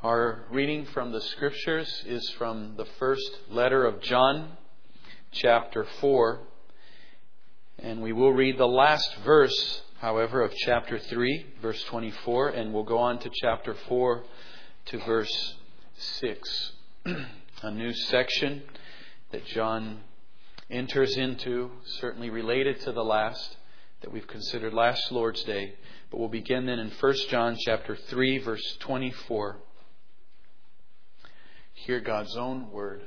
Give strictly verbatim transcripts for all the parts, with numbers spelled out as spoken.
Our reading from the Scriptures is from the first letter of John, chapter four. And we will read the last verse, however, of chapter three, verse twenty-four, and we'll go on to chapter four to verse six. A new section that John enters into, certainly related to the last that we've considered last Lord's Day. But we'll begin then in First John chapter three, verse twenty-four. Hear God's own word.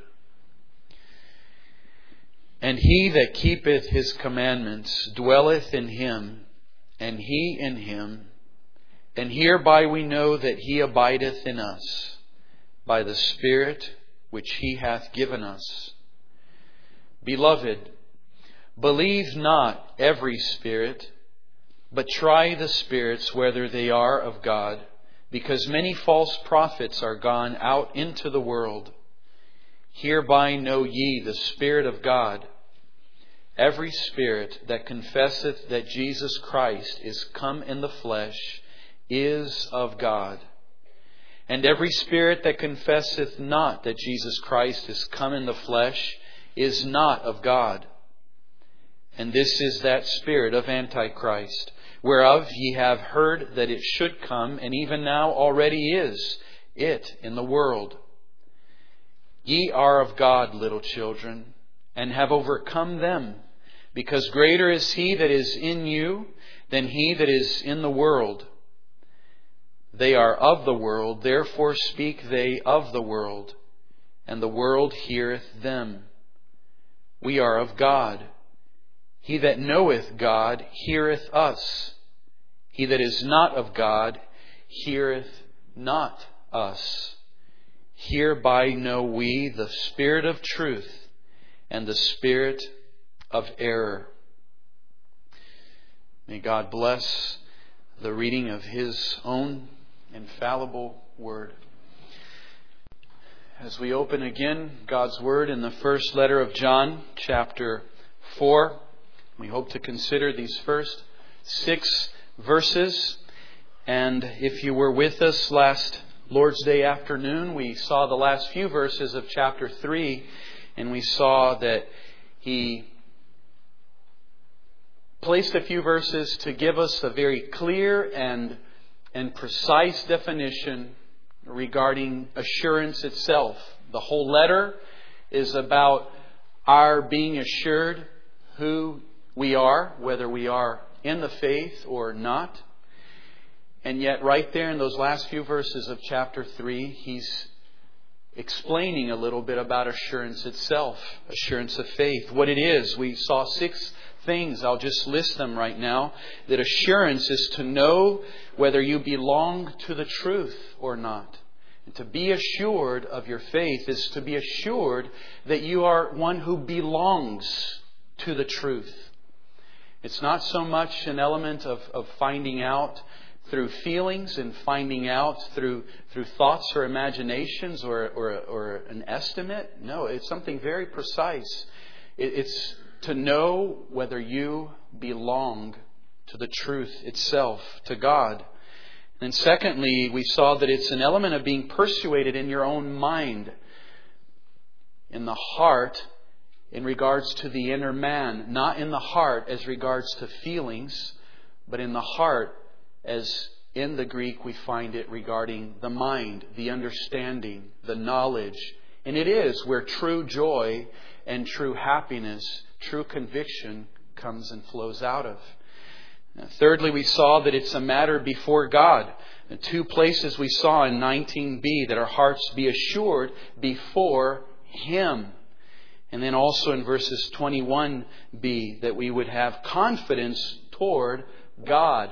And he that keepeth his commandments dwelleth in him, and he in him. And hereby we know that he abideth in us, by the Spirit which he hath given us. Beloved, believe not every spirit, but try the spirits whether they are of God, because many false prophets are gone out into the world. Hereby know ye the Spirit of God. Every spirit that confesseth that Jesus Christ is come in the flesh is of God. And every spirit that confesseth not that Jesus Christ is come in the flesh is not of God. And this is that spirit of Antichrist, whereof ye have heard that it should come, and even now already is it in the world. Ye are of God, little children, and have overcome them, because greater is he that is in you than he that is in the world. They are of the world, therefore speak they of the world, and the world heareth them. We are of God. He that knoweth God heareth us. He that is not of God heareth not us. Hereby know we the spirit of truth and the spirit of error. May God bless the reading of His own infallible word. As we open again God's word in the first letter of John, chapter four, we hope to consider these first six verses. And if you were with us last Lord's Day afternoon, we saw the last few verses of chapter three, and we saw that he placed a few verses to give us a very clear and, and precise definition regarding assurance itself. The whole letter is about our being assured who we are, whether we are in the faith or not. And yet right there in those last few verses of chapter three, he's explaining a little bit about assurance itself, assurance of faith, what it is. We saw six things. I'll just list them right now. That assurance is to know whether you belong to the truth or not. And to be assured of your faith is to be assured that you are one who belongs to the truth. It's not so much an element of, of finding out through feelings and finding out through through thoughts or imaginations or, or, or an estimate. No, it's something very precise. It, it's to know whether you belong to the truth itself, to God. And secondly, we saw that it's an element of being persuaded in your own mind, in the heart, in regards to the inner man. Not in the heart as regards to feelings, but in the heart as in the Greek we find it regarding the mind, the understanding, the knowledge. And it is where true joy and true happiness, true conviction comes and flows out of. Thirdly, we saw that it's a matter before God. The two places we saw in nineteen b, that our hearts be assured before Him. And then also in verses twenty-one b, that we would have confidence toward God.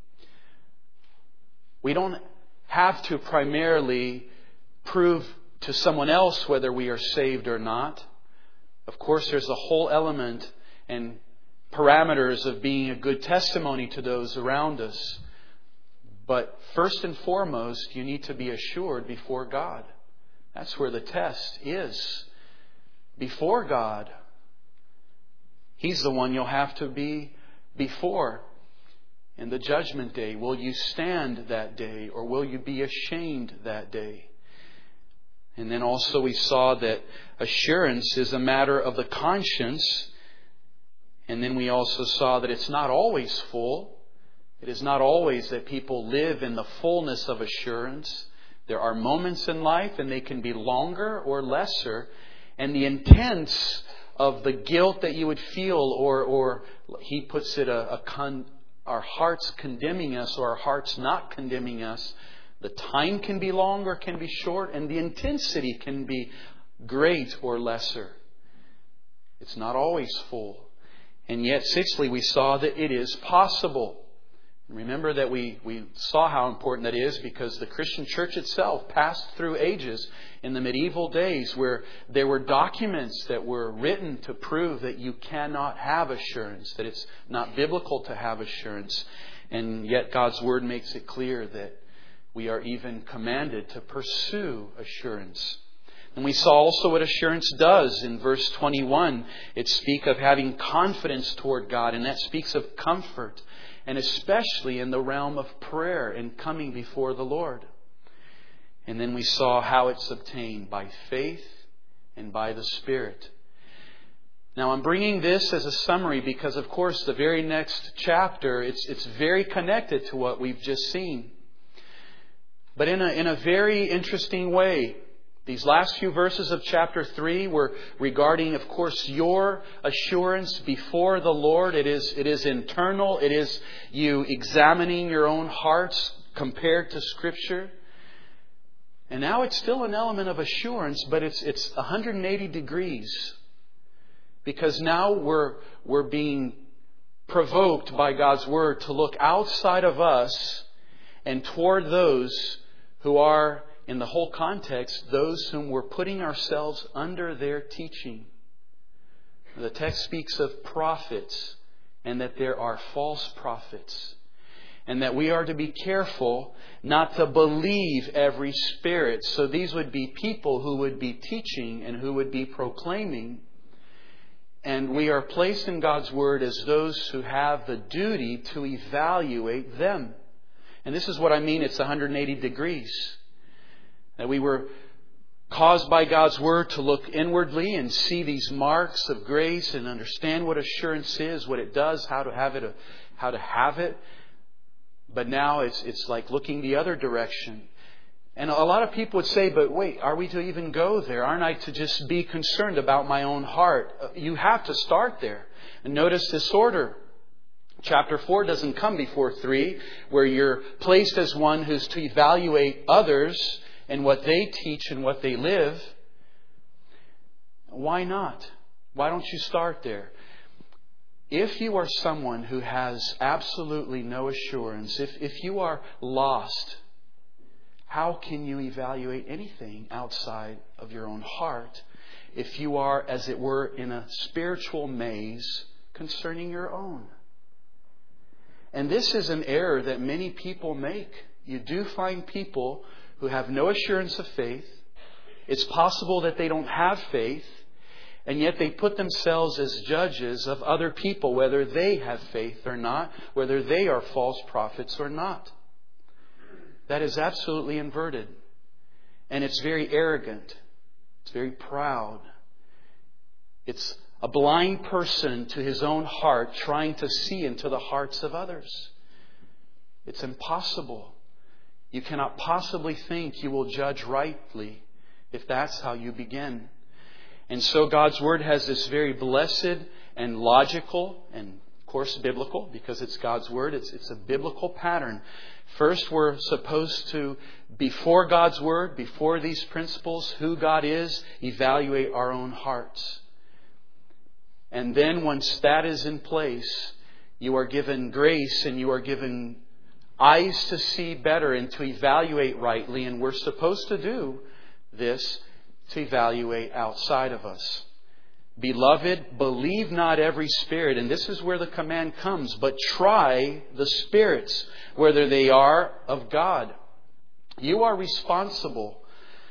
We don't have to primarily prove to someone else whether we are saved or not. Of course, there's a whole element and parameters of being a good testimony to those around us. But first and foremost, you need to be assured before God. That's where the test is. Before God. He's the one you'll have to be before. in the judgment day? Will you stand that day, or will you be ashamed that day? And then also we saw that assurance is a matter of the conscience. And then we also saw that it's not always full. It is not always that people live in the fullness of assurance. There are moments in life, and they can be longer or lesser. And the intense of the guilt that you would feel, or, or he puts it, a, a con, our hearts condemning us, or our hearts not condemning us. The time can be long or can be short, and the intensity can be great or lesser. It's not always full. And yet, sixthly, we saw that it is possible. Remember that we, we saw how important that is, because the Christian church itself passed through ages in the medieval days where there were documents that were written to prove that you cannot have assurance, that it's not biblical to have assurance. And yet God's Word makes it clear that we are even commanded to pursue assurance. And we saw also what assurance does in verse twenty-one. It speaks of having confidence toward God, and that speaks of comfort, and especially in the realm of prayer and coming before the Lord. And then we saw how it's obtained by faith and by the Spirit. Now I'm bringing this as a summary because, of course, the very next chapter, it's it's very connected to what we've just seen. But in a, in a very interesting way. These last few verses of chapter three were regarding, of course, your assurance before the Lord. It is, it is internal. It is you examining your own hearts compared to Scripture. And now it's still an element of assurance, but it's it's one hundred eighty degrees. Because now we're we're being provoked by God's Word to look outside of us and toward those who are, in the whole context, those whom we're putting ourselves under their teaching. The text speaks of prophets, and that there are false prophets. And that we are to be careful not to believe every spirit. So these would be people who would be teaching and who would be proclaiming. And we are placed in God's Word as those who have the duty to evaluate them. And this is what I mean, it's one hundred eighty degrees. That we were caused by God's Word to look inwardly and see these marks of grace and understand what assurance is, what it does, how to have it, how to have it. But now it's it's like looking the other direction. And a lot of people would say, but wait, are we to even go there? Aren't I to just be concerned about my own heart? You have to start there. And notice this order. Chapter four doesn't come before three, where you're placed as one who's to evaluate others and what they teach and what they live. Why not? Why don't you start there? If you are someone who has absolutely no assurance, if, if you are lost, how can you evaluate anything outside of your own heart if you are, as it were, in a spiritual maze concerning your own? And this is an error that many people make. You do find people who have no assurance of faith. It's possible that they don't have faith, and yet they put themselves as judges of other people, whether they have faith or not, whether they are false prophets or not. That is absolutely inverted. And it's very arrogant. It's very proud. It's a blind person to his own heart trying to see into the hearts of others. It's impossible. You cannot possibly think you will judge rightly if that's how you begin. And so God's Word has this very blessed and logical and, of course, biblical, because it's God's Word. It's, it's a biblical pattern. First, we're supposed to, before God's Word, before these principles, who God is, evaluate our own hearts. And then once that is in place, you are given grace and you are given eyes to see better and to evaluate rightly. And we're supposed to do this to evaluate outside of us. Beloved, believe not every spirit. And this is where the command comes. But try the spirits, whether they are of God. You are responsible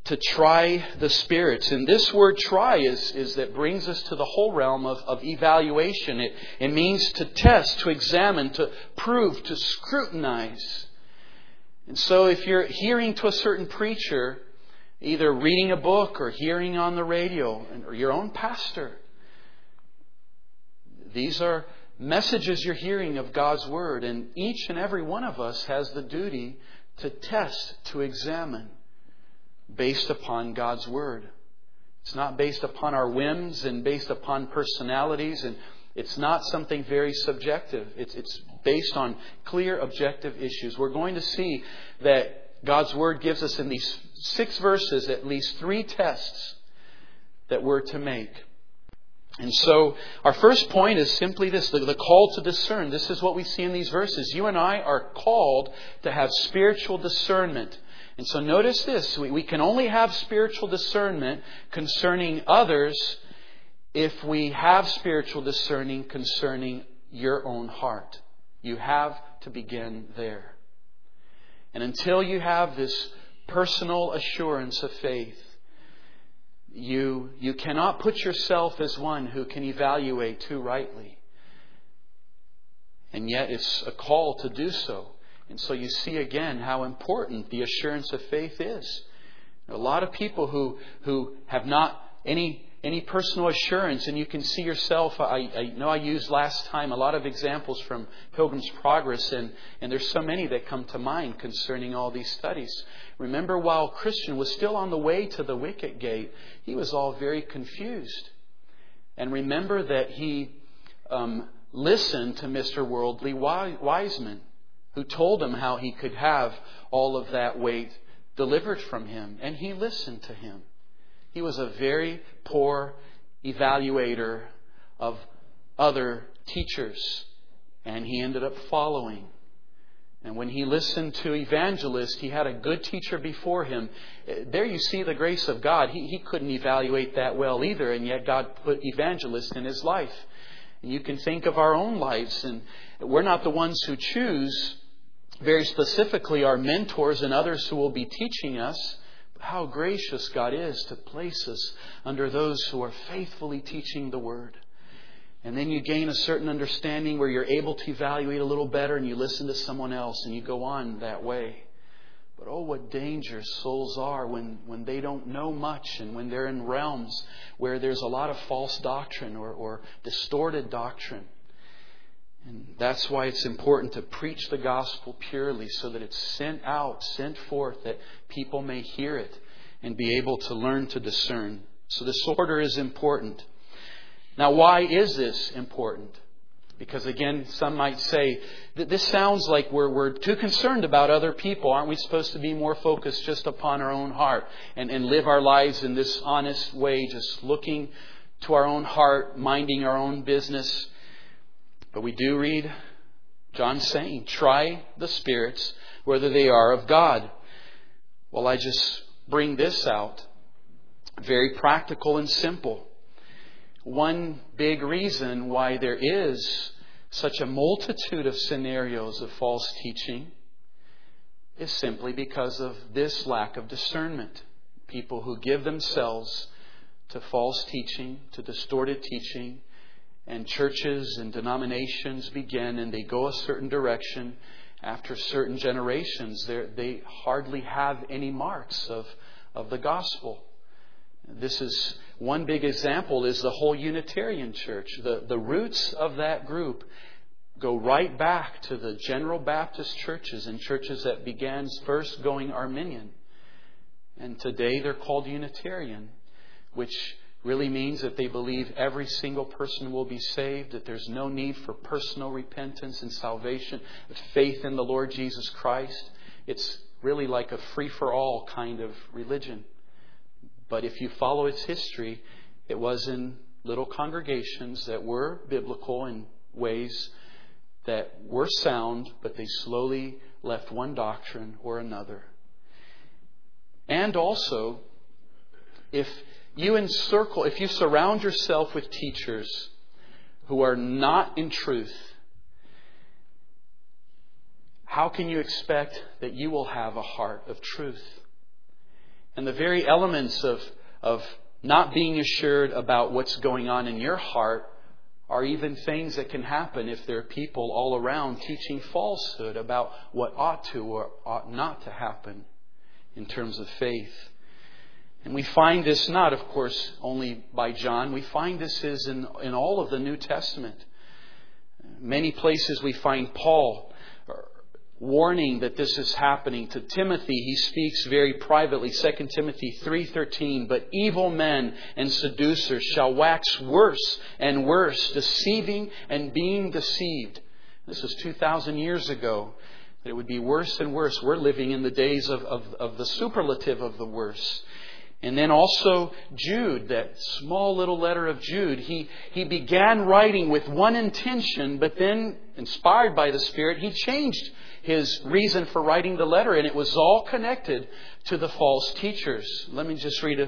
to try the spirits. And this word try is, is that brings us to the whole realm of, of evaluation. It, it means to test, to examine, to prove, to scrutinize. And so if you're hearing to a certain preacher, either reading a book or hearing on the radio, or your own pastor, these are messages you're hearing of God's Word. And each and every one of us has the duty to test, to examine, based upon God's Word. It's not based upon our whims and based upon personalities, and it's not something very subjective. It's, it's based on clear, objective issues. We're going to see that God's Word gives us in these six verses at least three tests that we're to make. And so our first point is simply this, the, the call to discern. This is what we see in these verses. You and I are called to have spiritual discernment. And so notice this, we, we can only have spiritual discernment concerning others if we have spiritual discerning concerning your own heart. You have to begin there. And until you have this personal assurance of faith, you, you cannot put yourself as one who can evaluate too rightly. And yet it's a call to do so. And so you see again how important the assurance of faith is. There are a lot of people who, who have not any any personal assurance, and you can see yourself. I, I know I used last time a lot of examples from Pilgrim's Progress, and, and there's so many that come to mind concerning all these studies. Remember, while Christian was still on the way to the wicket gate, he was all very confused. And remember that he um, listened to Mister Worldly Wiseman, who told him how he could have all of that weight delivered from him. And he listened to him. He was a very poor evaluator of other teachers. And he ended up following. And when he listened to evangelists, he had a good teacher before him. There you see the grace of God. He, he couldn't evaluate that well either. And yet God put evangelists in his life. And you can think of our own lives. And we're not the ones who choose very specifically our mentors and others who will be teaching us. But how gracious God is to place us under those who are faithfully teaching the Word. And then you gain a certain understanding where you're able to evaluate a little better, and you listen to someone else and you go on that way. But oh, what danger souls are when, when they don't know much, and when they're in realms where there's a lot of false doctrine or, or distorted doctrine. And that's why it's important to preach the gospel purely, so that it's sent out, sent forth, that people may hear it and be able to learn to discern. So this order is important. Now, why is this important? Because again, some might say that this sounds like we're, we're too concerned about other people. Aren't we supposed to be more focused just upon our own heart and, and live our lives in this honest way, just looking to our own heart, minding our own business? But we do read John saying, try the spirits whether they are of God. Well, I just bring this out. Very practical and simple. One big reason why there is such a multitude of scenarios of false teaching is simply because of this lack of discernment. People who give themselves to false teaching, to distorted teaching, and churches and denominations begin and they go a certain direction. After certain generations, they hardly have any marks of, of the gospel. This is one big example is the whole Unitarian Church. The, the roots of that group go right back to the General Baptist churches and churches that began first going Arminian. And today they're called Unitarian, which really means that they believe every single person will be saved, that there's no need for personal repentance and salvation, faith in the Lord Jesus Christ. It's really like a free-for-all kind of religion. But if you follow its history, it was in little congregations that were biblical in ways that were sound, but they slowly left one doctrine or another. And also, if you encircle, if you surround yourself with teachers who are not in truth, how can you expect that you will have a heart of truth? And the very elements of, of not being assured about what's going on in your heart are even things that can happen if there are people all around teaching falsehood about what ought to or ought not to happen in terms of faith. And we find this not, of course, only by John. We find this is in, in all of the New Testament. Many places we find Paul warning that this is happening. To Timothy, he speaks very privately, Second Timothy three thirteen, "But evil men and seducers shall wax worse and worse, deceiving and being deceived." This was two thousand years ago. That it would be worse and worse. We're living in the days of, of, of the superlative of the worse. And then also Jude, that small little letter of Jude, he, he began writing with one intention, but then, inspired by the Spirit, he changed his reason for writing the letter, and it was all connected to the false teachers. Let me just read a,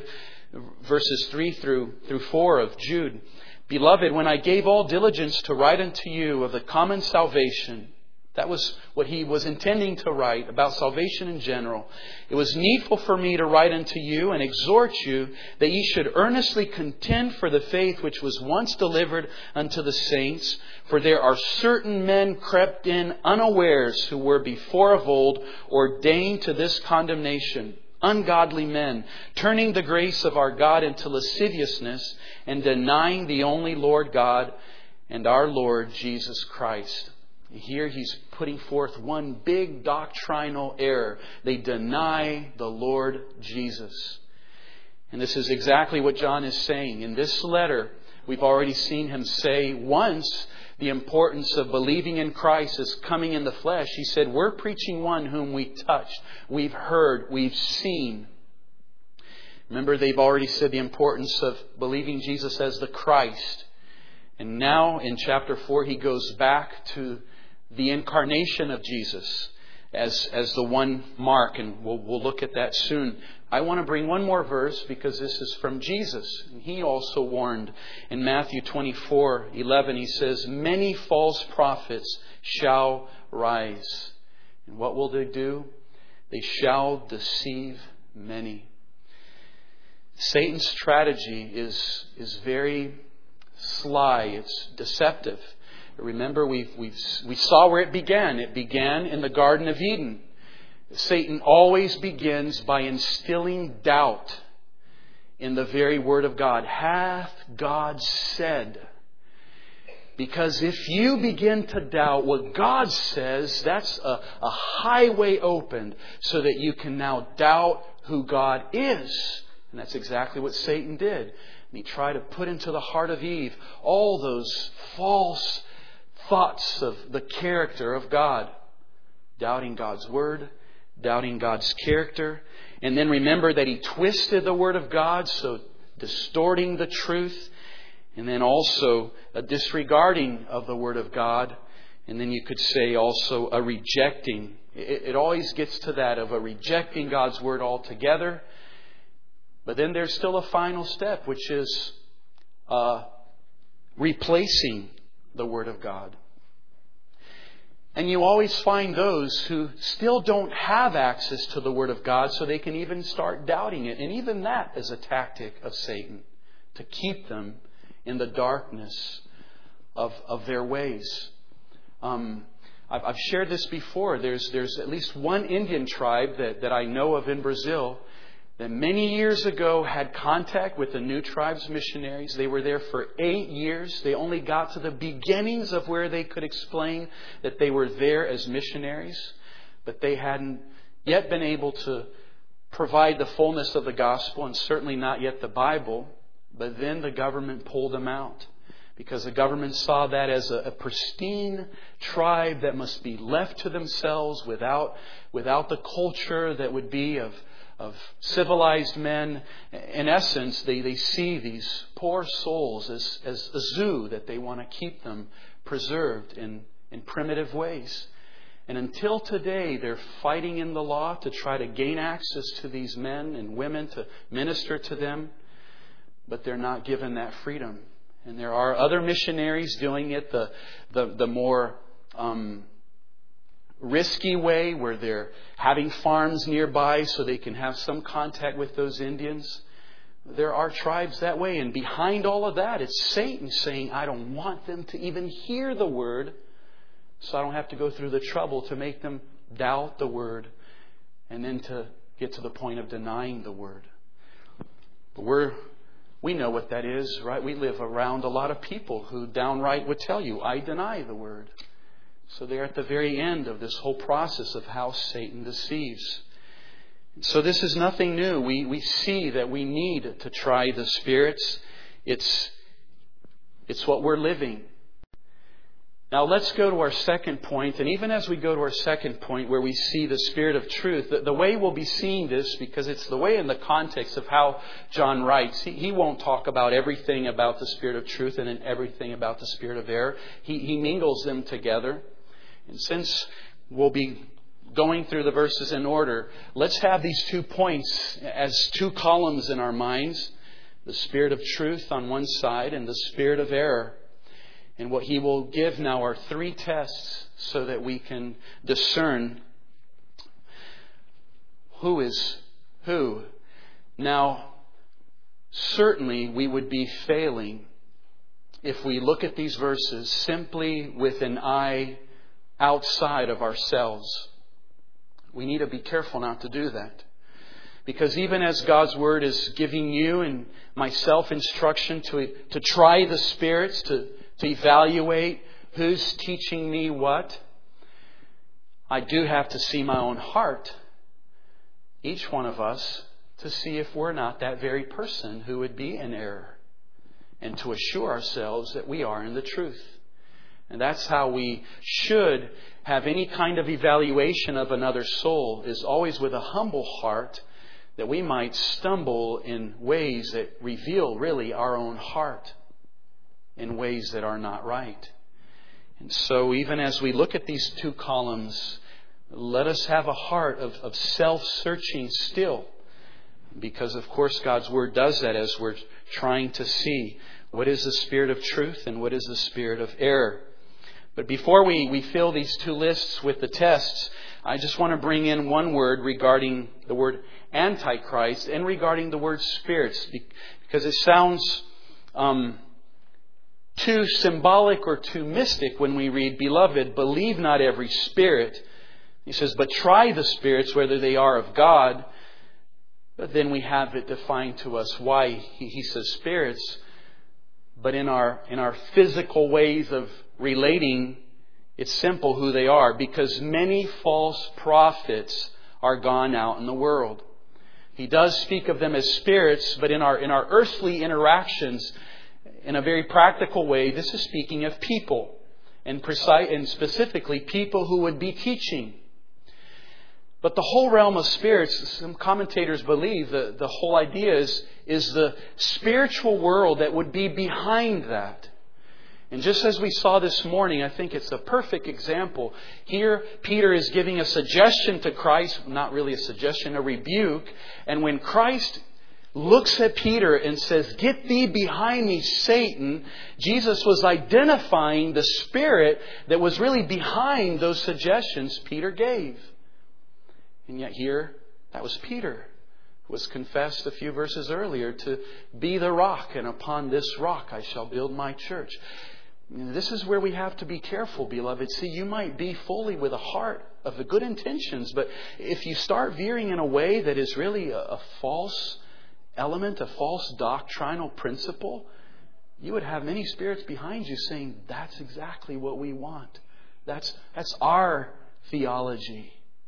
verses three through, through four of Jude. "Beloved, when I gave all diligence to write unto you of the common salvation," that was what he was intending to write about salvation in general, "it was needful for me to write unto you and exhort you that ye should earnestly contend for the faith which was once delivered unto the saints. For there are certain men crept in unawares, who were before of old ordained to this condemnation, ungodly men, turning the grace of our God into lasciviousness, and denying the only Lord God and our Lord Jesus Christ." Here he's putting forth one big doctrinal error. They deny the Lord Jesus. And this is exactly what John is saying. In this letter, we've already seen him say once the importance of believing in Christ as coming in the flesh. He said, we're preaching one whom we touched, we've heard, we've seen. Remember, they've already said the importance of believing Jesus as the Christ. And now in chapter four, he goes back to the incarnation of Jesus as, as the one mark, and we'll, we'll look at that soon. I want to bring one more verse because this is from Jesus. And he also warned in Matthew twenty-four eleven. He says, "Many false prophets shall rise. And what will they do? They shall deceive many." Satan's strategy is, is very sly. It's deceptive. Remember, we we we saw where it began. It began in the Garden of Eden. Satan always begins by instilling doubt in the very Word of God. Hath God said? Because if you begin to doubt what God says, that's a, a highway opened so that you can now doubt who God is. And that's exactly what Satan did. And he tried to put into the heart of Eve all those false thoughts of the character of God. Doubting God's Word, doubting God's character. And then remember that he twisted the Word of God, so distorting the truth. And then also a disregarding of the Word of God. And then you could say also a rejecting. It, it always gets to that of a rejecting God's Word altogether. But then there's still a final step, which is uh, replacing the Word of God. And you always find those who still don't have access to the Word of God, so they can even start doubting it. And even that is a tactic of Satan, to keep them in the darkness of, of their ways. Um, I've, I've shared this before. There's, there's at least one Indian tribe that, that I know of in Brazil that many years ago had contact with the New Tribes missionaries. They were there for eight years. They only got to the beginnings of where they could explain that they were there as missionaries. But they hadn't yet been able to provide the fullness of the gospel, and certainly not yet the Bible. But then the government pulled them out, because the government saw that as a, a pristine tribe that must be left to themselves without, without the culture that would be of of civilized men. In essence, they, they see these poor souls as, as a zoo, that they want to keep them preserved in, in primitive ways. And until today, they're fighting in the law to try to gain access to these men and women, to minister to them. But they're not given that freedom. And there are other missionaries doing it the, the, the more... Um, risky way where they're having farms nearby so they can have some contact with those Indians. There are tribes that way. And behind all of that, it's Satan saying, I don't want them to even hear the Word, so I don't have to go through the trouble to make them doubt the Word and then to get to the point of denying the Word. But we're, we know what that is, right? We live around a lot of people who downright would tell you, I deny the Word. So they're at the very end of this whole process of how Satan deceives. So this is nothing new. We we see that we need to try the spirits. It's, it's what we're living. Now let's go to our second point. And even as we go to our second point where we see the Spirit of truth, the, the way we'll be seeing this, because it's the way in the context of how John writes, he, he won't talk about everything about the Spirit of truth and then everything about the Spirit of error. He, he mingles them together. And since we'll be going through the verses in order, let's have these two points as two columns in our minds. The Spirit of truth on one side and the Spirit of error. And what he will give now are three tests so that we can discern who is who. Now, certainly we would be failing if we look at these verses simply with an eye outside of ourselves. We need to be careful not to do that. Because even as God's Word is giving you and myself instruction to, to try the spirits, to, to evaluate who's teaching me what, I do have to see my own heart, each one of us, to see if we're not that very person who would be in error. And to assure ourselves that we are in the truth. And that's how we should have any kind of evaluation of another soul, is always with a humble heart, that we might stumble in ways that reveal really our own heart in ways that are not right. And so even as we look at these two columns, let us have a heart of, of self-searching still. Because of course God's Word does that as we're trying to see what is the Spirit of truth and what is the Spirit of error. But before we, we fill these two lists with the tests, I just want to bring in one word regarding the word Antichrist and regarding the word spirits, because it sounds um, too symbolic or too mystic when we read, Beloved, believe not every spirit. He says, but try the spirits whether they are of God. But then we have it defined to us why he, he says spirits. But in our in our physical ways of relating, it's simple who they are, because many false prophets are gone out in the world. He does speak of them as spirits, but in our in our earthly interactions, in a very practical way, this is speaking of people, and precise and specifically people who would be teaching. But the whole realm of spirits, some commentators believe that the whole idea is, is the spiritual world that would be behind that. And just as we saw this morning, I think it's a perfect example. Here, Peter is giving a suggestion to Christ, not really a suggestion, a rebuke. And when Christ looks at Peter and says, "Get thee behind me, Satan," Jesus was identifying the spirit that was really behind those suggestions Peter gave. And yet here, that was Peter, who was confessed a few verses earlier to be the rock, and upon this rock I shall build my church. This is where we have to be careful, beloved. See, you might be fully with a heart of the good intentions, but if you start veering in a way that is really a, a false element, a false doctrinal principle, you would have many spirits behind you saying, that's exactly what we want. That's, that's our theology.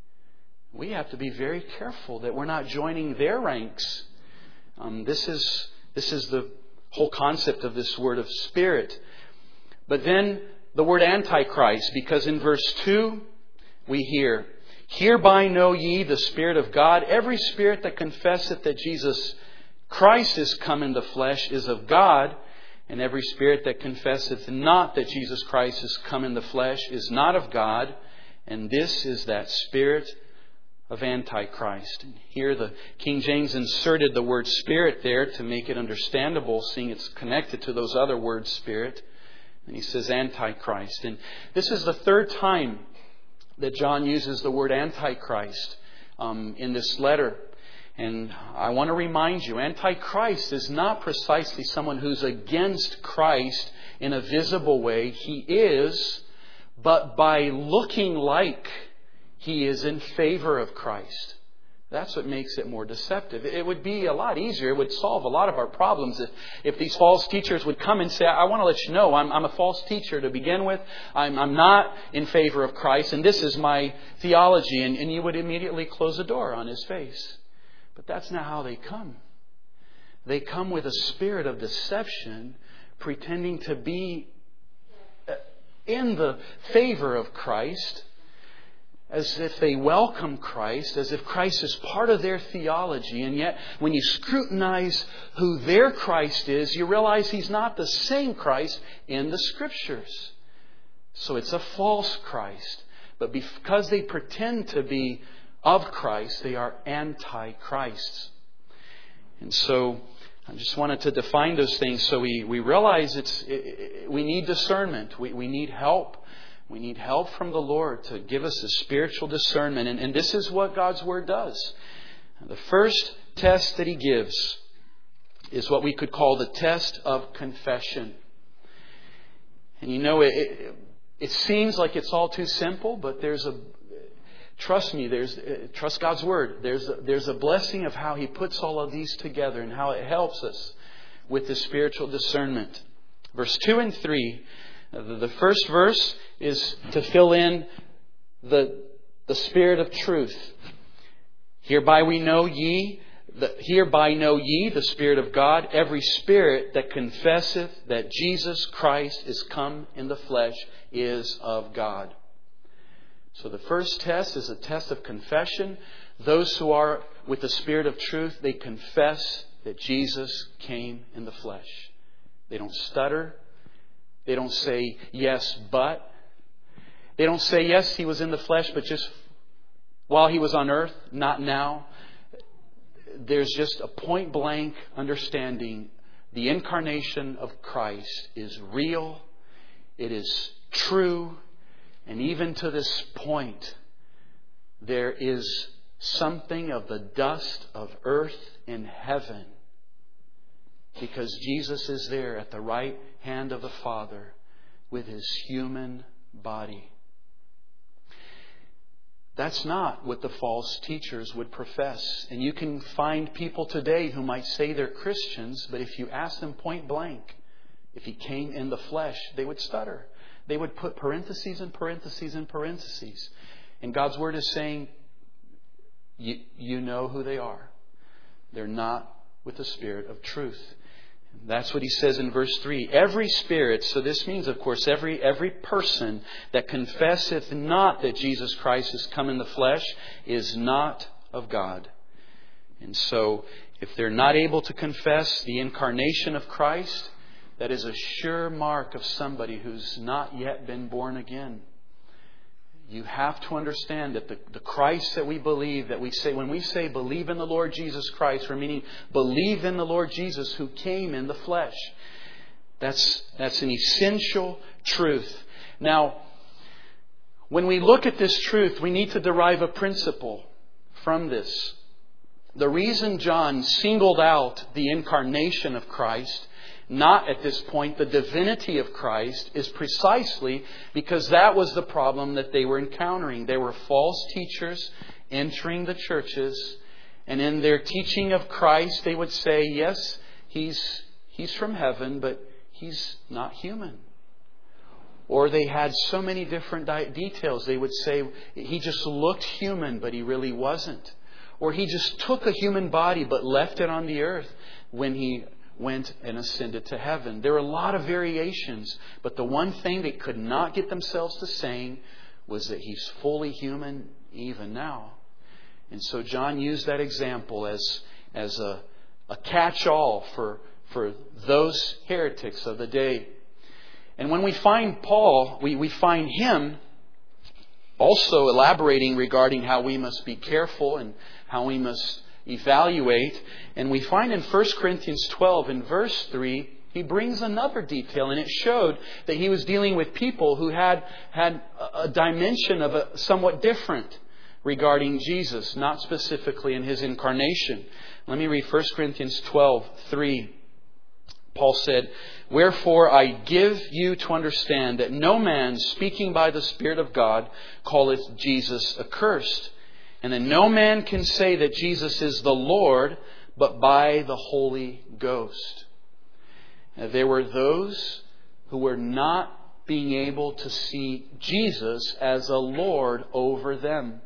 We have to be very careful that we're not joining their ranks. Um, this is this is the whole concept of this word of spirit. But then the word Antichrist, because in verse two we hear, "Hereby know ye the Spirit of God. Every spirit that confesseth that Jesus Christ is come in the flesh is of God. And every spirit that confesseth not that Jesus Christ is come in the flesh is not of God. And this is that spirit of Antichrist." And here the King James inserted the word spirit there to make it understandable, seeing it's connected to those other words, spirit. And he says Antichrist. And this is the third time that John uses the word Antichrist um, in this letter. And I want to remind you, Antichrist is not precisely someone who's against Christ in a visible way. He is, but by looking like he is in favor of Christ. That's what makes it more deceptive. It would be a lot easier. It would solve a lot of our problems if, if these false teachers would come and say, I want to let you know I'm, I'm a false teacher to begin with. I'm, I'm not in favor of Christ, and this is my theology. And, and you would immediately close the door on his face. But that's not how they come. They come with a spirit of deception, pretending to be in the favor of Christ, as if they welcome Christ, as if Christ is part of their theology. And yet, when you scrutinize who their Christ is, you realize He's not the same Christ in the Scriptures. So it's a false Christ. But because they pretend to be of Christ, they are anti-Christs. And so I just wanted to define those things so we, we realize it's it, it, we need discernment. We, we need help. We need help from the Lord to give us a spiritual discernment. And, and this is what God's Word does. The first test that He gives is what we could call the test of confession. And you know, it, it, it seems like it's all too simple, but there's a, trust me, there's, trust God's Word. There's a, there's a blessing of how He puts all of these together and how it helps us with the spiritual discernment. Verse two and three. The first verse is to fill in the, the spirit of truth. Hereby we know ye, the, hereby know ye the Spirit of God. Every spirit that confesseth that Jesus Christ is come in the flesh is of God. So the first test is a test of confession. Those who are with the Spirit of truth, they confess that Jesus came in the flesh. They don't stutter. They don't say, yes, but. They don't say, yes, He was in the flesh, but just while He was on earth, not now. There's just a point blank understanding. The incarnation of Christ is real. It is true. And even to this point, there is something of the dust of earth in heaven. Because Jesus is there at the right hand of the Father with His human body. That's not what the false teachers would profess. And you can find people today who might say they're Christians, but if you ask them point blank, if He came in the flesh, they would stutter. They would put parentheses and parentheses and parentheses. And God's Word is saying, you, you know who they are. They're not with the Spirit of truth. That's what He says in verse three. Every spirit, so this means, of course, every every person that confesseth not that Jesus Christ is come in the flesh is not of God. And so, if they're not able to confess the incarnation of Christ, that is a sure mark of somebody who's not yet been born again. You have to understand that the, the Christ that we believe, that we say, when we say believe in the Lord Jesus Christ, we're meaning believe in the Lord Jesus who came in the flesh. That's, that's an essential truth. Now, when we look at this truth, we need to derive a principle from this. The reason John singled out the incarnation of Christ, not at this point the divinity of Christ, is precisely because that was the problem that they were encountering. There were false teachers entering the churches, and in their teaching of Christ they would say, yes, he's he's from heaven, but He's not human. Or they had so many different details. They would say He just looked human, but He really wasn't. Or He just took a human body but left it on the earth when He went and ascended to heaven. There are a lot of variations, but the one thing they could not get themselves to saying was that He's fully human even now. And so John used that example as, as a, a catch-all for, for those heretics of the day. And when we find Paul, we, we find him also elaborating regarding how we must be careful and how we must evaluate. And we find in First Corinthians twelve in verse three, he brings another detail, and it showed that he was dealing with people who had, had a dimension of a somewhat different regarding Jesus, not specifically in His incarnation. Let me read First Corinthians twelve three. Paul said, "Wherefore I give you to understand that no man speaking by the Spirit of God calleth Jesus accursed, and that no man can say that Jesus is the Lord but by the Holy Ghost." Now, there were those who were not being able to see Jesus as a Lord over them.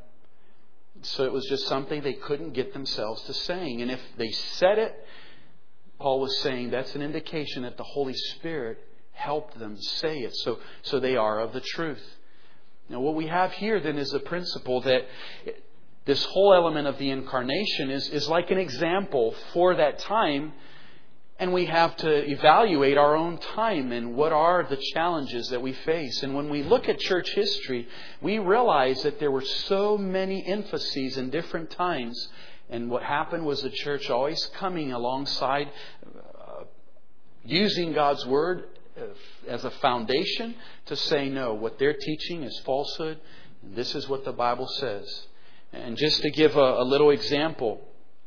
So it was just something they couldn't get themselves to saying. And if they said it, Paul was saying that's an indication that the Holy Spirit helped them say it. So, so they are of the truth. Now what we have here then is a principle that this whole element of the incarnation is, is like an example for that time. And we have to evaluate our own time and what are the challenges that we face. And when we look at church history, we realize that there were so many emphases in different times. And what happened was the church always coming alongside, uh, using God's Word as a foundation to say, no, what they're teaching is falsehood. And this is what the Bible says. And just to give a, a little example,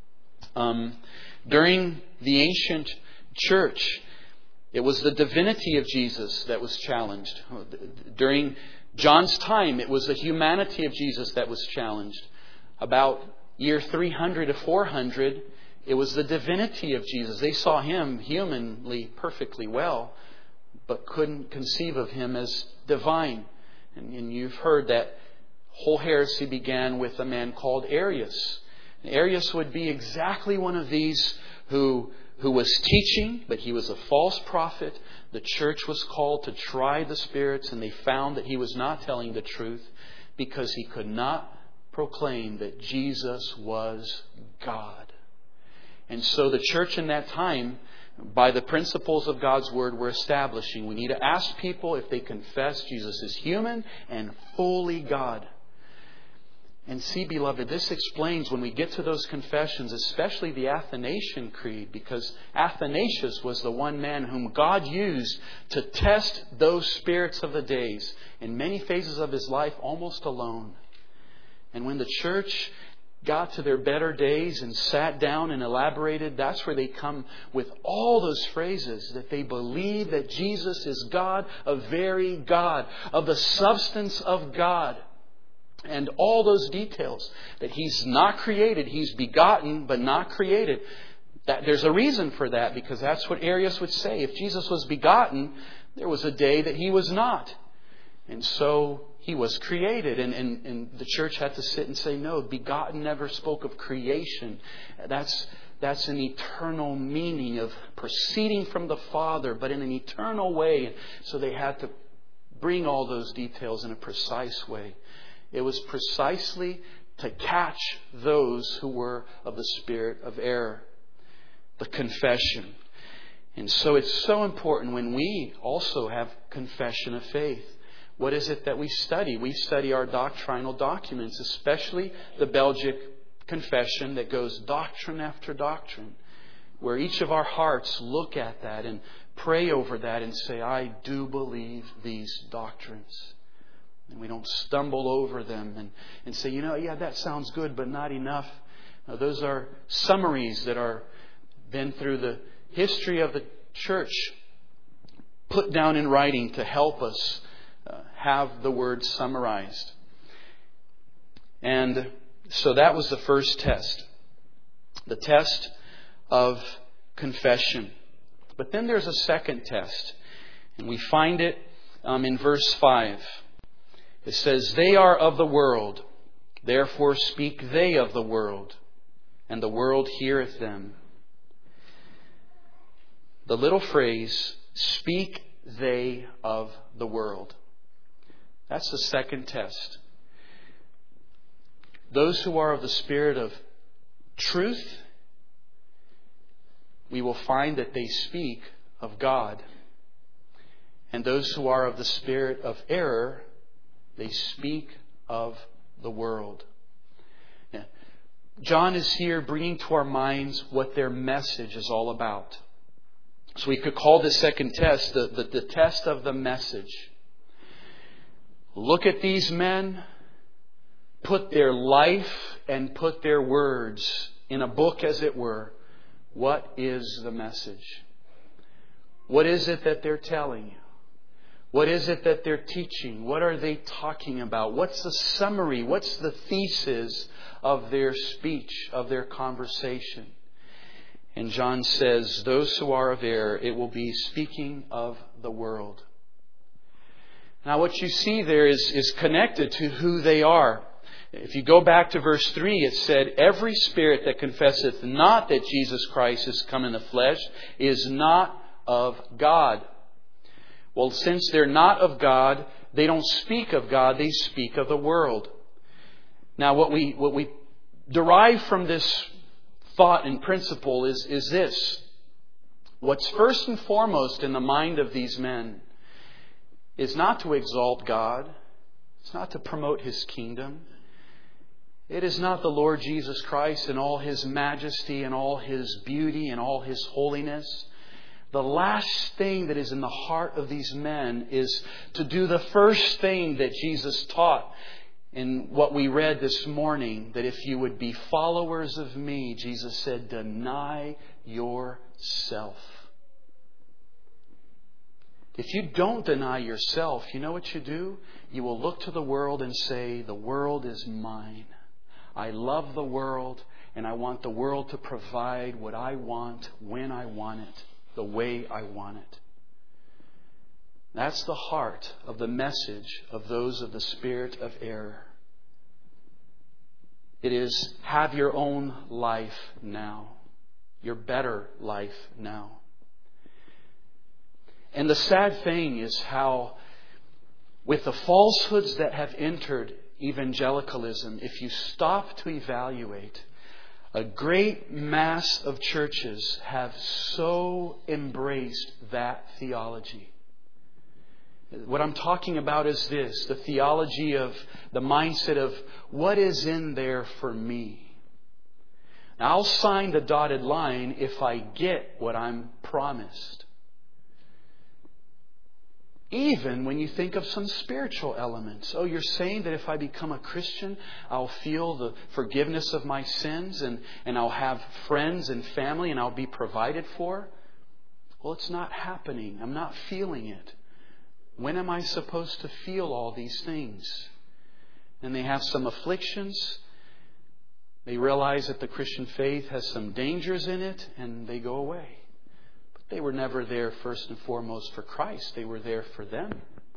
um, during the ancient church, it was the divinity of Jesus that was challenged. During John's time, it was the humanity of Jesus that was challenged. About year three hundred to four hundred, it was the divinity of Jesus. They saw Him humanly perfectly well, but couldn't conceive of Him as divine. And, and you've heard that whole heresy began with a man called Arius. And Arius would be exactly one of these who who was teaching, but he was a false prophet. The church was called to try the spirits, and they found that he was not telling the truth because he could not proclaim that Jesus was God. And so the church in that time, by the principles of God's Word, were establishing. We need to ask people if they confess Jesus is human and fully God. And see, beloved, this explains when we get to those confessions, especially the Athanasian Creed, because Athanasius was the one man whom God used to test those spirits of the days in many phases of his life almost alone. And when the church got to their better days and sat down and elaborated, that's where they come with all those phrases that they believe that Jesus is God, a very God, of the substance of God. And all those details, that He's not created, He's begotten, but not created. That there's a reason for that, because that's what Arius would say. If Jesus was begotten, there was a day that He was not. And so He was created. And, and, and the church had to sit and say, no, begotten never spoke of creation. That's, that's an eternal meaning of proceeding from the Father, but in an eternal way. So they had to bring all those details in a precise way. It was precisely to catch those who were of the spirit of error. The confession. And so it's so important when we also have confession of faith. What is it that we study? We study our doctrinal documents, especially the Belgic Confession that goes doctrine after doctrine, where each of our hearts look at that and pray over that and say, I do believe these doctrines. And we don't stumble over them and, and say, you know, yeah, that sounds good, but not enough. Now, those are summaries that are been through the history of the church, put down in writing to help us uh, have the word summarized. And so that was the first test. The test of confession. But then there's a second test. And we find it um, in verse five. It says, they are of the world, therefore speak they of the world, and the world heareth them. The little phrase, speak they of the world. That's the second test. Those who are of the spirit of truth, we will find that they speak of God. And those who are of the spirit of error, they speak of the world. Yeah. John is here bringing to our minds what their message is all about. So we could call this second test the, the, the test of the message. Look at these men, put their life and put their words in a book, as it were. What is the message? What is it that they're telling you? What is it that they're teaching? What are they talking about? What's the summary? What's the thesis of their speech, of their conversation? And John says, those who are of error, it will be speaking of the world. Now what you see there is, is connected to who they are. If you go back to verse three, it said, every spirit that confesseth not that Jesus Christ is come in the flesh is not of God. Well, since they're not of God, they don't speak of God, they speak of the world. Now what we what we derive from this thought and principle is, is this. What's first and foremost in the mind of these men is not to exalt God. It's not to promote His kingdom. It is not the Lord Jesus Christ in all His majesty and all His beauty and all His holiness. The last thing that is in the heart of these men is to do the first thing that Jesus taught in what we read this morning, that if you would be followers of me, Jesus said, deny yourself. If you don't deny yourself, you know what you do? You will look to the world and say, the world is mine. I love the world, and I want the world to provide what I want, when I want it, the way I want it. That's the heart of the message of those of the spirit of error. It is, have your own life now. Your better life now. And the sad thing is how, with the falsehoods that have entered evangelicalism, if you stop to evaluate, a great mass of churches have so embraced that theology. What I'm talking about is this, the theology of the mindset of what is in there for me. Now, I'll sign the dotted line if I get what I'm promised. Even when you think of some spiritual elements. Oh, you're saying that if I become a Christian, I'll feel the forgiveness of my sins and, and I'll have friends and family and I'll be provided for? Well, it's not happening. I'm not feeling it. When am I supposed to feel all these things? And they have some afflictions. They realize that the Christian faith has some dangers in it and they go away. They were never there first and foremost for Christ. They were there for them.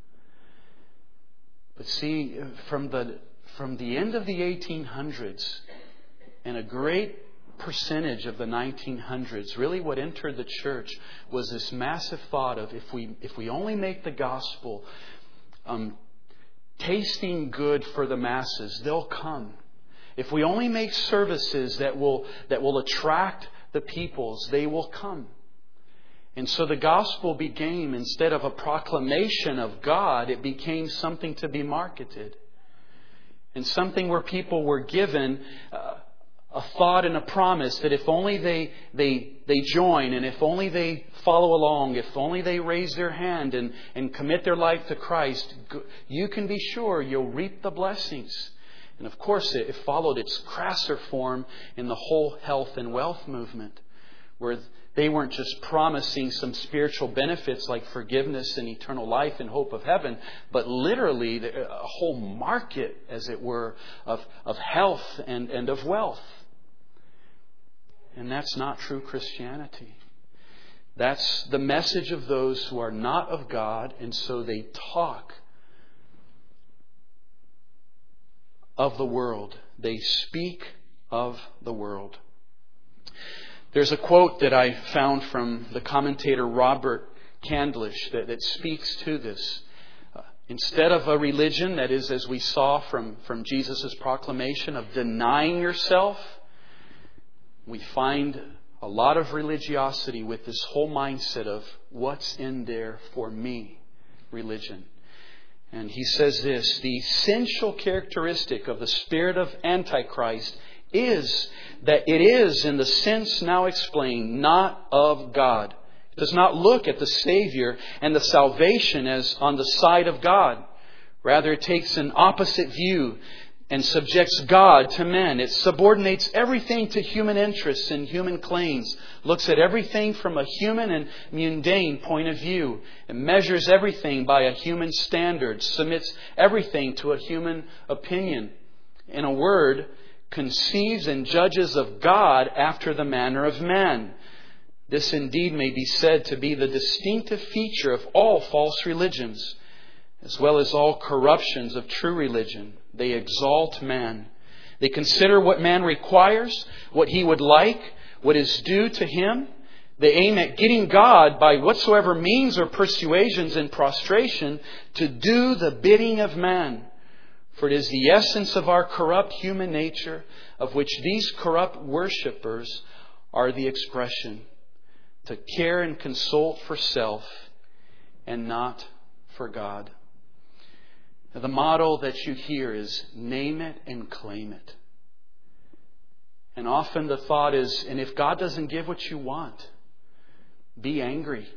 But see, from the from the end of the eighteen hundreds and a great percentage of the nineteen hundreds, really what entered the church was this massive thought of if we if we only make the gospel um, tasting good for the masses, they'll come. If we only make services that will that will attract the peoples, they will come. And so the gospel became, instead of a proclamation of God, it became something to be marketed. And something where people were given uh, a thought and a promise that if only they, they, they join and if only they follow along, if only they raise their hand and, and commit their life to Christ, you can be sure you'll reap the blessings. And of course it, it followed its crasser form in the whole health and wealth movement, where they weren't just promising some spiritual benefits like forgiveness and eternal life and hope of heaven, but literally a whole market, as it were, of, of health and, and of wealth. And that's not true Christianity. That's the message of those who are not of God, and so they talk of the world. They speak of the world. There's a quote that I found from the commentator Robert Candlish that, that speaks to this. Uh, instead of a religion that is, as we saw from, from Jesus' proclamation of denying yourself, we find a lot of religiosity with this whole mindset of what's in there for me, religion. And he says this, the essential characteristic of the spirit of Antichrist is that it is, in the sense now explained, not of God. does not look at the Savior and the salvation as on the side of God. Rather, it takes an opposite view and subjects God to men. It subordinates everything to human interests and human claims, looks at everything from a human and mundane point of view, and measures everything by a human standard, submits everything to a human opinion. In a word, conceives and judges of God after the manner of man. This indeed may be said to be the distinctive feature of all false religions, as well as all corruptions of true religion. They exalt man. They consider what man requires, what he would like, what is due to him. They aim at getting God by whatsoever means or persuasions and prostration to do the bidding of man. For it is the essence of our corrupt human nature, of which these corrupt worshippers are the expression, to care and consult for self and not for God. The motto that you hear is name it and claim it. And often the thought is, and if God doesn't give what you want, be angry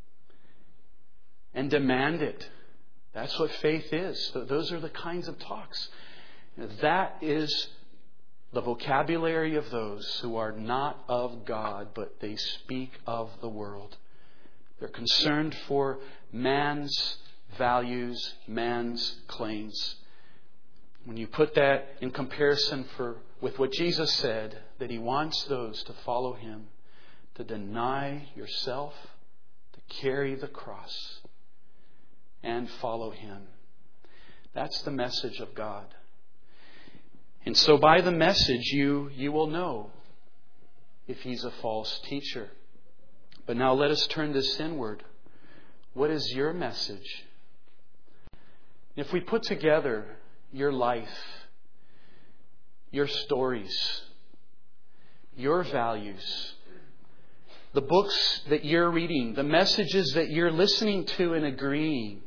and demand it. That's what faith is. Those are the kinds of talks. That is the vocabulary of those who are not of God, but they speak of the world. They're concerned for man's values, man's claims. When you put that in comparison for with what Jesus said, that He wants those to follow Him, to deny yourself, to carry the cross, and follow Him. That's the message of God. And so by the message you, you will know if He's a false teacher. But now let us turn this inward. What is your message? If we put together your life, your stories, your values, the books that you're reading, the messages that you're listening to and agreeing,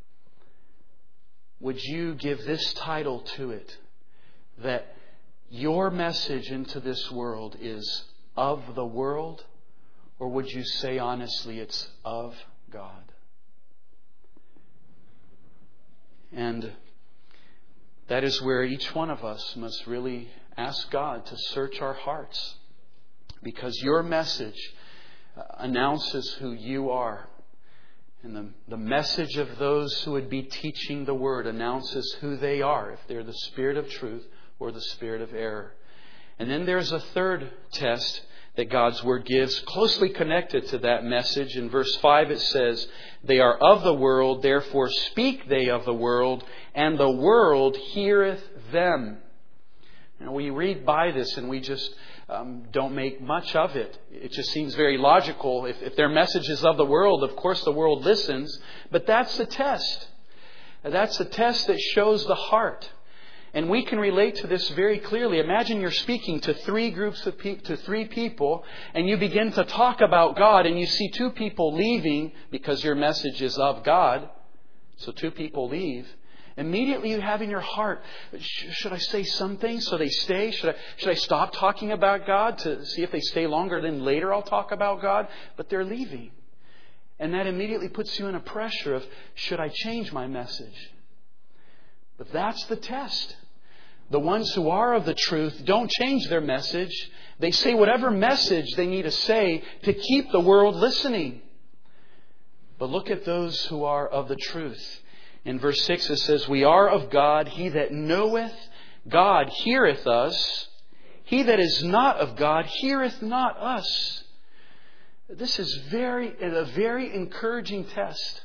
would you give this title to it? That your message into this world is of the world? Or would you say honestly it's of God? And that is where each one of us must really ask God to search our hearts. Because your message announces who you are. And the, the message of those who would be teaching the Word announces who they are, if they're the spirit of truth or the spirit of error. And then there's a third test that God's Word gives, closely connected to that message. In verse five it says, "They are of the world, therefore speak they of the world, and the world heareth them." Now we read by this and we just um, don't make much of it. It just seems very logical. If, if their message is of the world, of course the world listens. But that's the test. That's the test that shows the heart. And we can relate to this very clearly. Imagine you're speaking to three groups of people, to three people, and you begin to talk about God, and you see two people leaving because your message is of God. So two people leave. Immediately you have in your heart, should I say something so they stay? Should I, should I stop talking about God to see if they stay longer? Then later I'll talk about God. But they're leaving. And that immediately puts you in a pressure of, should I change my message? But that's the test. The ones who are of the truth don't change their message. They say whatever message they need to say to keep the world listening. But look at those who are of the truth. In verse six it says, "We are of God. He that knoweth God heareth us. He that is not of God heareth not us." This is very a very encouraging test.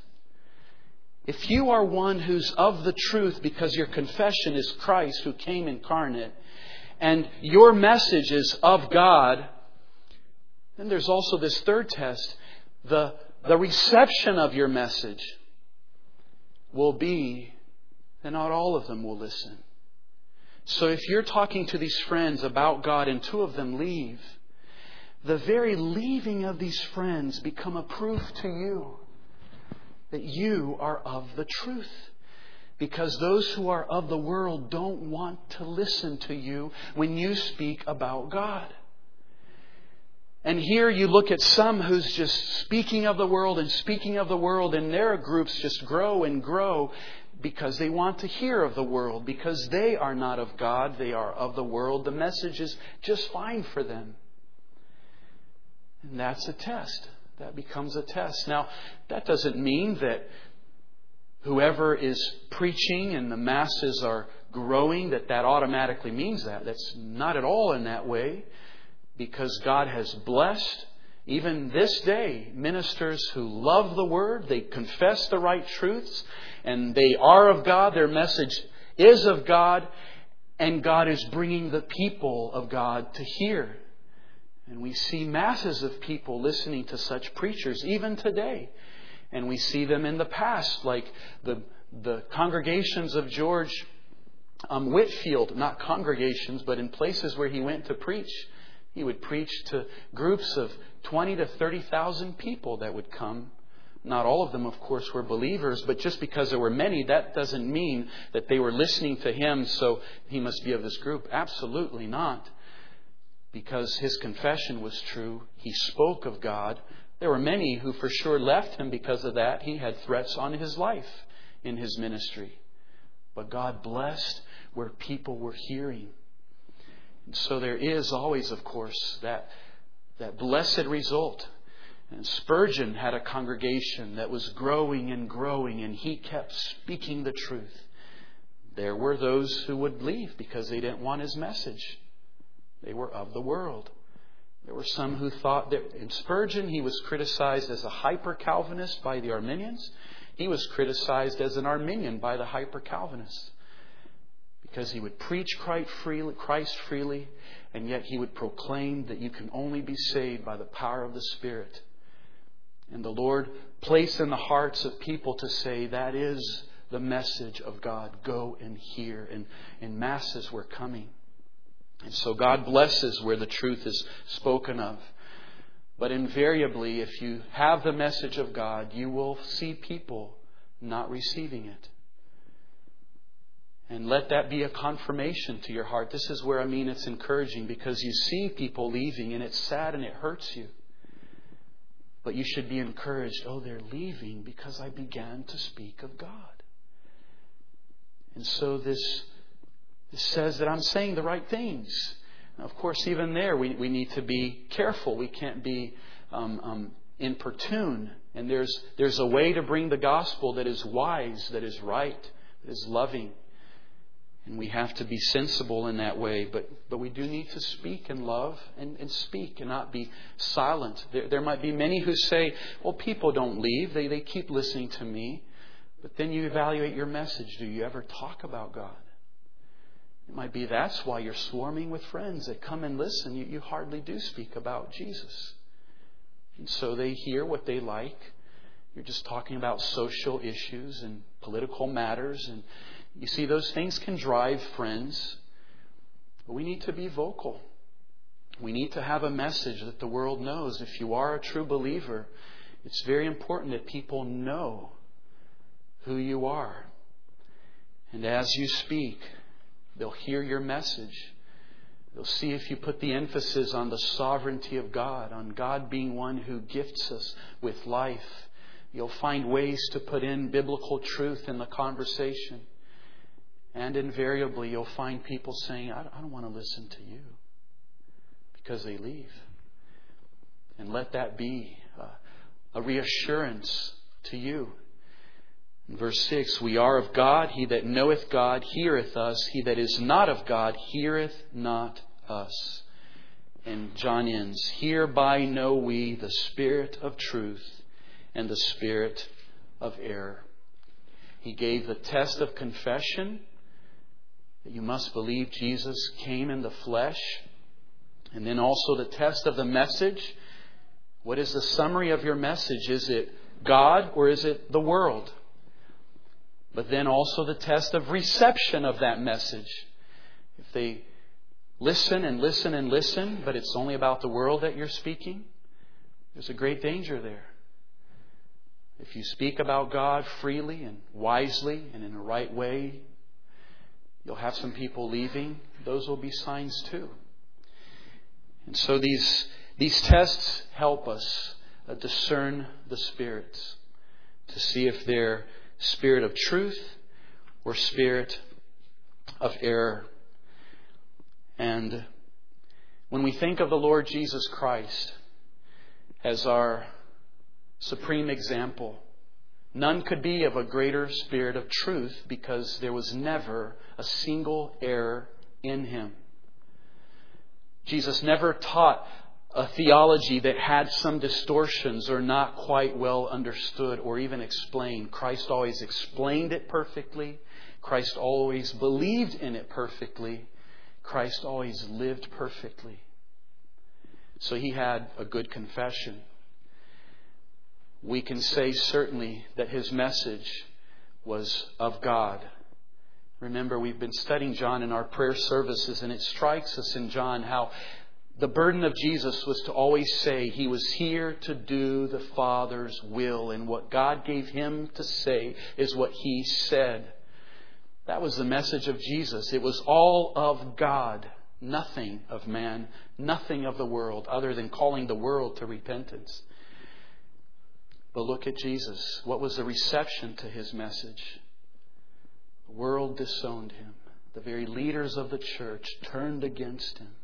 If you are one who's of the truth because your confession is Christ who came incarnate, and your message is of God, then there's also this third test. The, the reception of your message will be that not all of them will listen. So if you're talking to these friends about God and two of them leave, the very leaving of these friends become a proof to you that you are of the truth. Because those who are of the world don't want to listen to you when you speak about God. And here you look at some who's just speaking of the world and speaking of the world, and their groups just grow and grow because they want to hear of the world, because they are not of God, they are of the world. The message is just fine for them. And that's a test. That becomes a test. Now, that doesn't mean that whoever is preaching and the masses are growing, that that automatically means that. That's not at all in that way. Because God has blessed, even this day, ministers who love the Word. They confess the right truths. And they are of God. Their message is of God. And God is bringing the people of God to hear. And we see masses of people listening to such preachers, even today. And we see them in the past, like the the congregations of George um, Whitefield. Not congregations, but in places where he went to preach. He would preach to groups of twenty to thirty thousand people that would come. Not all of them, of course, were believers, but just because there were many, that doesn't mean that they were listening to him, so he must be of this group. Absolutely not. Because his confession was true. He spoke of God. There were many who for sure left him because of that. He had threats on his life in his ministry. But God blessed where people were hearing. And so there is always, of course, that, that blessed result. And Spurgeon had a congregation that was growing and growing, and he kept speaking the truth. There were those who would leave because they didn't want his message. They were of the world. There were some who thought that in Spurgeon he was criticized as a hyper-Calvinist by the Arminians. He was criticized as an Arminian by the hyper-Calvinists. Because he would preach Christ freely, Christ freely, and yet he would proclaim that you can only be saved by the power of the Spirit. And the Lord placed in the hearts of people to say, that is the message of God. Go and hear. And, and masses were coming. And so God blesses where the truth is spoken of. But invariably, if you have the message of God, you will see people not receiving it. And let that be a confirmation to your heart. This is where I mean it's encouraging, because you see people leaving and it's sad and it hurts you. But you should be encouraged. Oh, they're leaving because I began to speak of God. And so this, this says that I'm saying the right things. Now, of course, even there we, we need to be careful. We can't be um, um, importune. And there's, there's a way to bring the gospel that is wise, that is right, that is loving. And we have to be sensible in that way. But but we do need to speak and love and, and speak and not be silent. There, there might be many who say, well, people don't leave. They, they keep listening to me. But then you evaluate your message. Do you ever talk about God? It might be that's why you're swarming with friends that come and listen. You, you hardly do speak about Jesus. And so they hear what they like. You're just talking about social issues and political matters, and you see, those things can drive friends. But we need to be vocal. We need to have a message that the world knows. If you are a true believer, it's very important that people know who you are. And as you speak, they'll hear your message. They'll see if you put the emphasis on the sovereignty of God, on God being one who gifts us with life. You'll find ways to put in biblical truth in the conversation. And invariably, you'll find people saying, I don't want to listen to you, because they leave. And let that be a reassurance to you. In verse six, we are of God. He that knoweth God heareth us. He that is not of God heareth not us. And John ends, hereby know we the spirit of truth and the spirit of error. He gave the test of confession, that you must believe Jesus came in the flesh. And then also the test of the message. What is the summary of your message? Is it God or is it the world? But then also the test of reception of that message. If they listen and listen and listen, but it's only about the world that you're speaking, there's a great danger there. If you speak about God freely and wisely and in the right way, you'll have some people leaving. Those will be signs too. And so these These tests help us uh, discern the spirits, to see if they're spirit of truth or spirit of error. And when we think of the Lord Jesus Christ as our supreme example, none could be of a greater spirit of truth, because there was never a single error in Him. Jesus never taught a theology that had some distortions or not quite well understood or even explained. Christ always explained it perfectly. Christ always believed in it perfectly. Christ always lived perfectly. So He had a good confession. We can say certainly that His message was of God. Remember, we've been studying John in our prayer services, and it strikes us in John how the burden of Jesus was to always say He was here to do the Father's will, and what God gave Him to say is what He said. That was the message of Jesus. It was all of God, nothing of man, nothing of the world, other than calling the world to repentance. But look at Jesus. What was the reception to His message? The world disowned Him. The very leaders of the church turned against Him.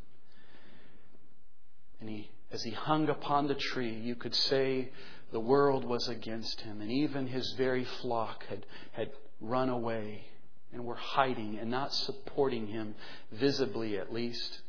And he, as He hung upon the tree, you could say the world was against Him. And even His very flock had, had run away and were hiding and not supporting Him, visibly at least.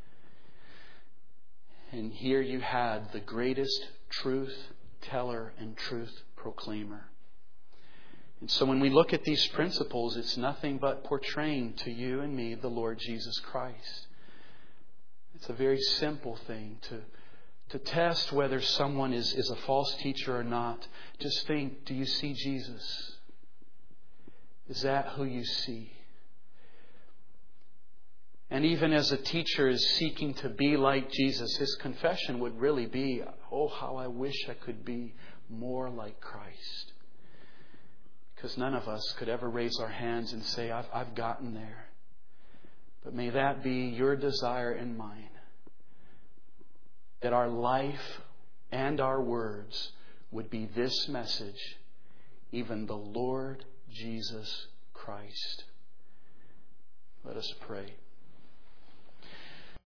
And here you had the greatest truth teller and truth proclaimer. And so when we look at these principles, it's nothing but portraying to you and me the Lord Jesus Christ. It's a very simple thing to, to test whether someone is, is a false teacher or not. Just think, do you see Jesus? Is that who you see? And even as a teacher is seeking to be like Jesus, his confession would really be, oh, how I wish I could be more like Christ. Because none of us could ever raise our hands and say, I've, I've gotten there. But may that be your desire and mine. That our life and our words would be this message, even the Lord Jesus Christ. Let us pray.